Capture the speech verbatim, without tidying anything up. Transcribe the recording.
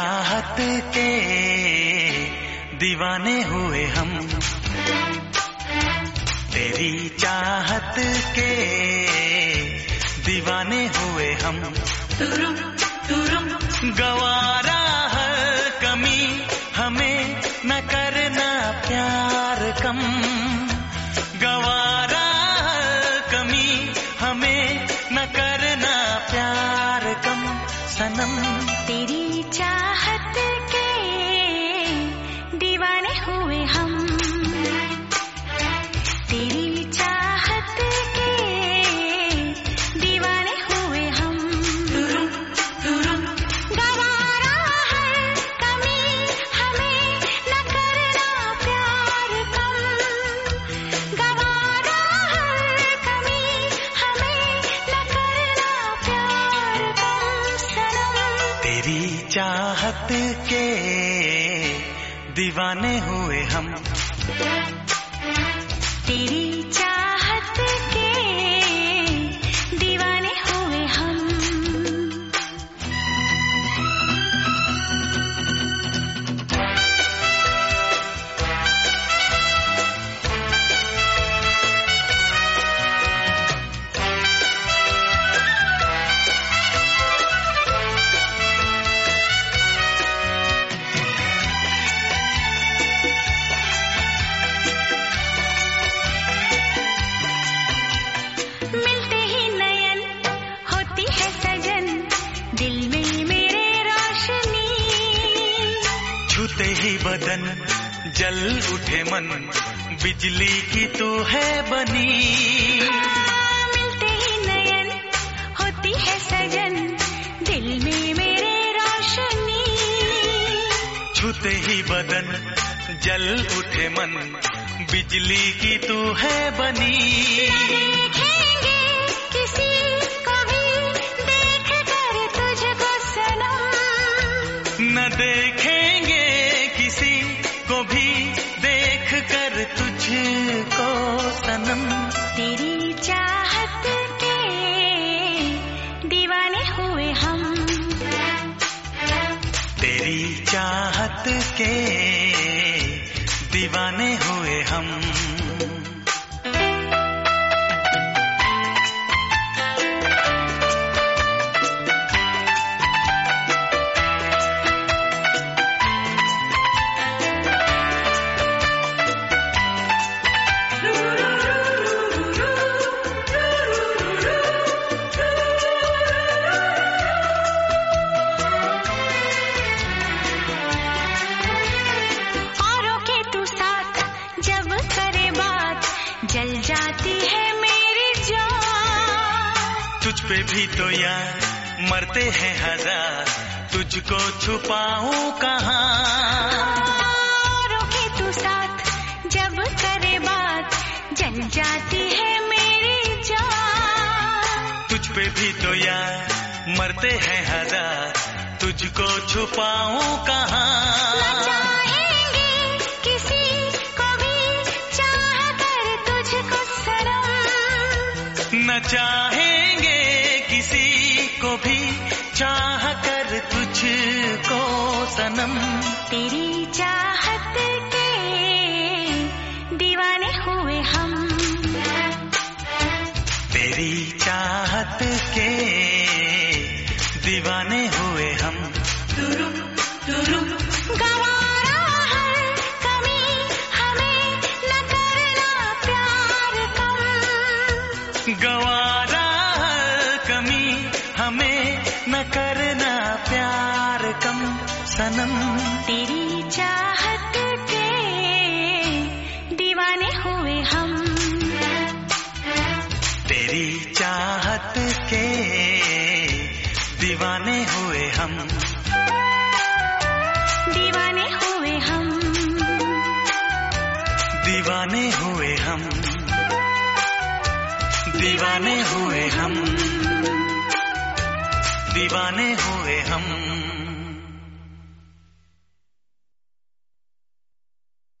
चाहत के दीवाने हुए हम, तेरी चाहत के दीवाने हुए हम। तुरुम तुरुम गवारा हर कमी हमें न करना प्यार कम, गवारा हर कमी हमें न करना प्यार कम। सनम तेरी चाहत के दीवाने हुए हम, तेरी चाहत के दीवाने हुए हम। तुरुम तुरुम गवारा हर कमी हमें न करना प्यार कम, गवारा हर कमी हमें न करना प्यार कम। सनम तेरी चाहत के दीवाने हुए हम, तेरी चाहत के दीवाने हुए हम। मिलते ही नयन होती है सजन, दिल में मेरे रोशनी। छूते ही बदन जल उठे मन, बिजली की तू है बनी। मिलते ही नयन होती है सजन, दिल में मेरे रोशनी। छूते ही बदन जल उठे मन, बिजली की तू है बनी। देखेंगे किसी को भी देख कर तुझको सनम, न देखेंगे किसी को भी देख कर तुझको सनम। तेरी चाहत के दीवाने हुए हम, तेरी चाहत के दीवाने हुए हम। औरों के तू साथ जब करे बात, जल जाती है मेरी जान। तुझ पे भी तो यार मरते हैं हजार, तुझको छुपाऊं कहाँ। औरों के तू साथ जब करे बात, जल जाती है मेरी जान। तुझ पे भी तो यार मरते हैं हजार, तुझको छुपाऊं कहाँ। न चाहेंगे किसी को भी चाह कर तुझको सनम, न चाहेंगे किसी को भी चाह कर तुझको सनम। तेरी चाहत के दीवाने हुए हम, तेरी चाहत के दीवाने हुए हम। तुरुम तुरुम गवारा हर कमी हमें न करना प्यार कम, गवारा हर कमी हमें न करना प्यार कम। सनम तेरी चाहत के दीवाने हुए हम, तेरी चाहत के दीवाने हुए हम। दीवाने हुए हम, दीवाने हुए हम, दीवाने हुए हम, दीवाने हुए हम।